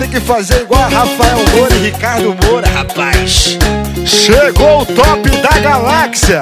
tem que fazer igual a Rafael Moura e Ricardo Moura, rapaz. Chegou o top da galáxia.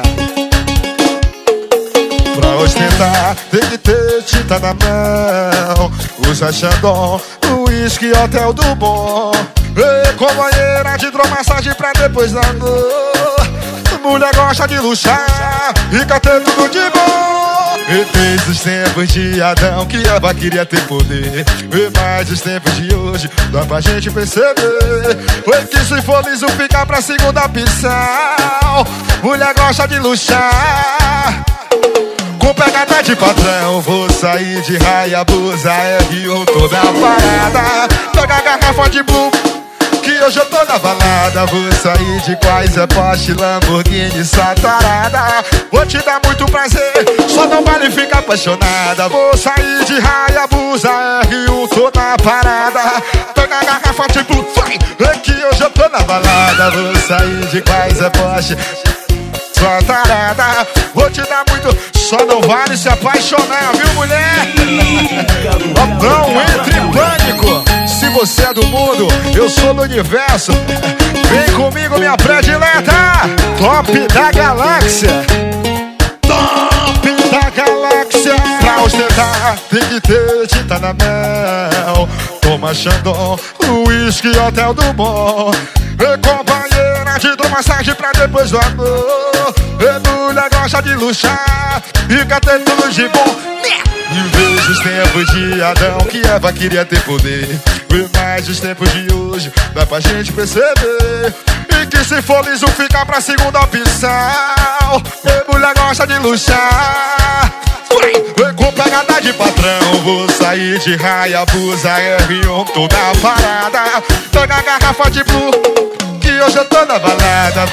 Pra ostentar, tem que ter tinta na mão. Usa Xandão, uísque, hotel do bom. Ei, companheira de hidromassagem pra depois da dor. Mulher gosta de luxar e quer ter tudo de bom. E desde os tempos de Adão que Eva queria ter poder. E mais os tempos de hoje dá pra gente perceber. Foi que se for liso fica pra segunda opção. Mulher gosta de luxar com pegada de patrão. Vou sair de Hayabusa, R1 toda parada. Pega a garrafa de Blue que hoje eu tô na balada. Vou sair de Quasar, Porsche, Lamborghini, sua tarada. Vou te dar muito prazer, só não vale ficar apaixonada. Vou sair de Hayabusa, R1 toda parada. Pega a garrafa de Blue, vai, é que hoje eu tô na balada. Vou sair de Quasar, Porsche, sua tarada. Vou te dar muito, só não vale se apaixonar, viu, mulher? Não entre em pânico. Se você é do mundo, eu sou do universo. Vem comigo, minha predileta. Top da galáxia. Top da galáxia. Pra ostentar, tem que ter tinta na mão. Toma Xandão, uísque, hotel do bom. Companheira de hidromassagem pra depois do amor. Mulher gosta de luxar e quer ter tudo de bom. E vejo os tempos de Adão que Eva queria ter poder. E mais os tempos de hoje dá pra gente perceber. E que se for liso fica pra segunda opção. E mulher gosta de luxar com pegada de patrão. Vou sair de Hayabusa, R1 toda parada. Pega a garrafa de Blue que hoje eu tô na balada.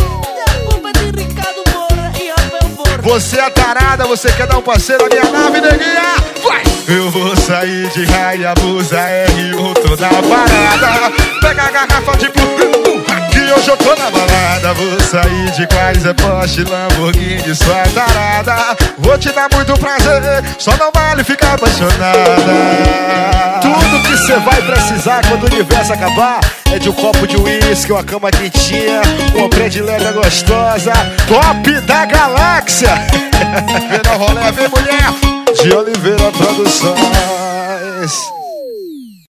Você é tarada, você quer dar um passeio na minha nave, neguinha? Vai! Eu vou sair de Hayabusa, R1 toda parada. Pega a garrafa de Blue que hoje eu tô na balada. Vou sair de Quasar, Porsche, Lamborghini, sua tarada. Vou te dar muito prazer, só não vale ficar apaixonada. Tudo que você vai precisar quando o universo acabar é de um copo de uísque, uma cama quentinha, uma predileta gostosa. Top da galáxia. Vem no rolê, vem mulher. De Oliveira Produções.